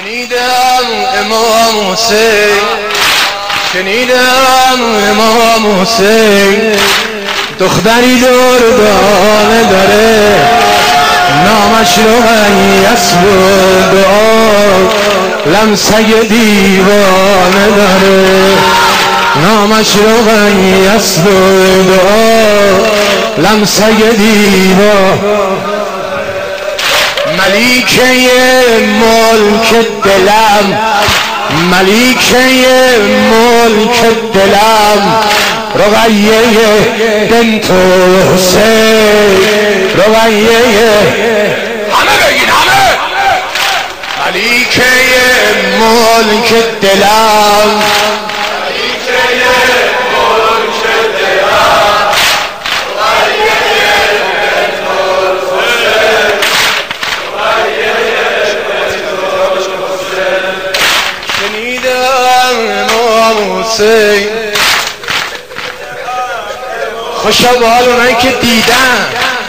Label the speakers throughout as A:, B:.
A: شنیدم امام حسین، شنیدم امام حسین دختری دردانه داره، نامش رقیه بود و لمسه دیوانه داره، نامش رقیه بود و لمسه دیوانه. ملیکه ملک دلم، ملیکه ملک دلم، رقیه بنت حسین، رقیه همه بگین همه، ملیکه ملک دلم، خوشا به حال اونایی که دیدن.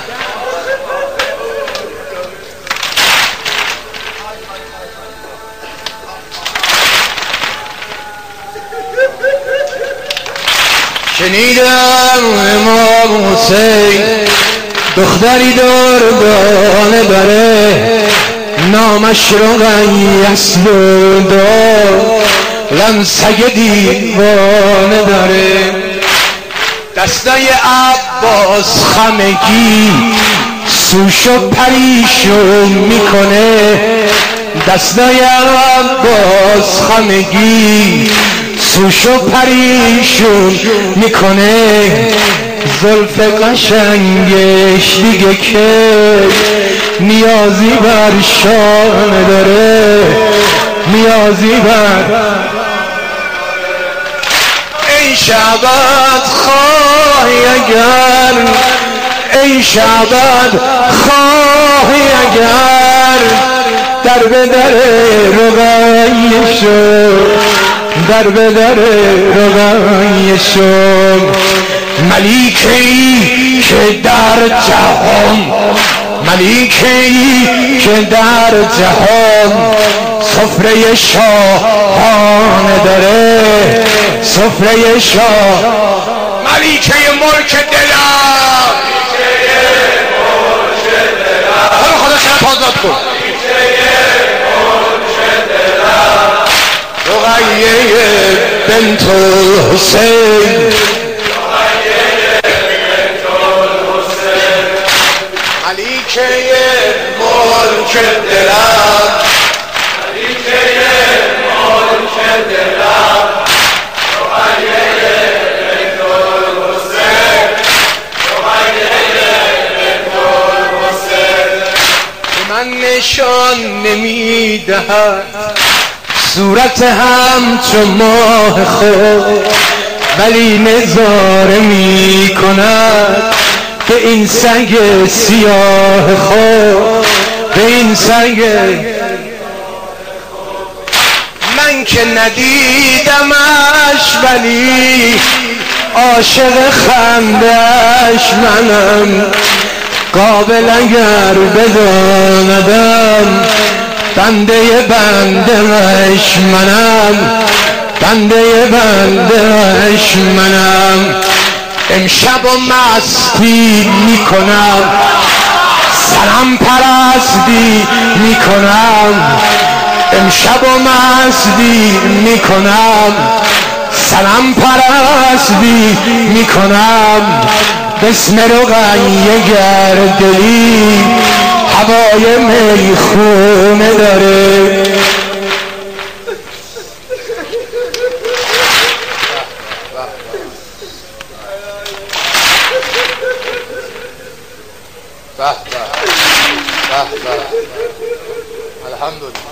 A: شنیدم امام حسین دختری دردانه داره، نامش رقیه بود و لمسه دیوانه داره، دستای عباس خمگی سوشو پریشون میکنه، دستای عباس خمگی سوشو پریشون میکنه، زلف قشنگش دیگه که نیازی بر شانه داره، نیازی بر ای شعبت خواهی اگر، ای شعبت خواهی اگر در به در رقیه شو، در به در رقیه شو، ملیکه‌ای که در جهان، ملیکه‌ای که در جهان سفره شاهانه داره، سفره شاه، ملیکه ملک دلم، خدا شرط آزاد کن، رقیه بنت حسین، ملیکه ملک دلم، ملیکه ملک دلم، رقیه بنت حسین، رقیه بنت حسین. من نشان نمیدهد صورت همچو ماه خود، ولی نظاره میکند به این سنگ سیاه خود، به این سنگ. من که ندیدمش ولی عاشق خندش منم، قابل اگر بداندم بنده بندهش منم، بنده بندهش منم. امشب و مستی میکنم، سرم پرستی میکنم، امشب و مستی میکنم، سرم پرستی میکنم، بسم رقیه گردلی هوای میخونه داره. الحمدلله.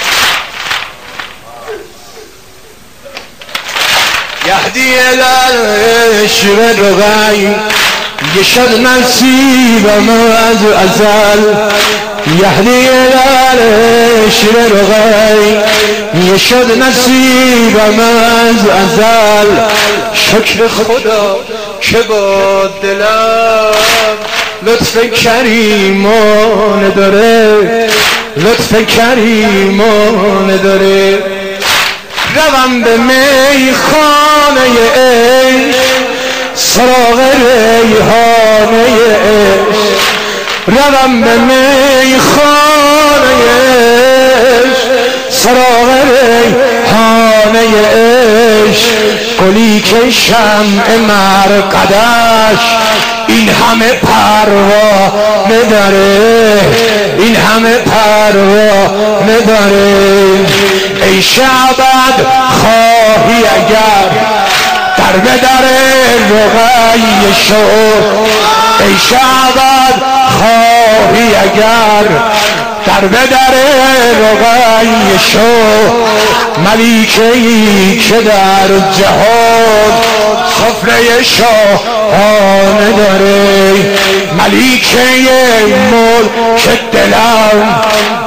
A: یهدی العشق رقی یشد نصیبم از ازل، یهدی العشق رقی یشد نصیبم از ازل، شکر خدا که با دلم لطف کریمانه داره، لطف کریمانه داره. روم به میخانه عشق سراغ ریحانه عشق، روم به میخانه عشق سراغ ریحانه عشق، گلی که شمع مرقدش این همه پروانه داره، این همه پروانه داره. ای شعبد خواهی اگر در به در رقیه شو، ای شعبد خواهی اگر در به در رقیه شو، ملیکه‌ای که در جهان سفره شاهانه داره، ملیکه ملک دلم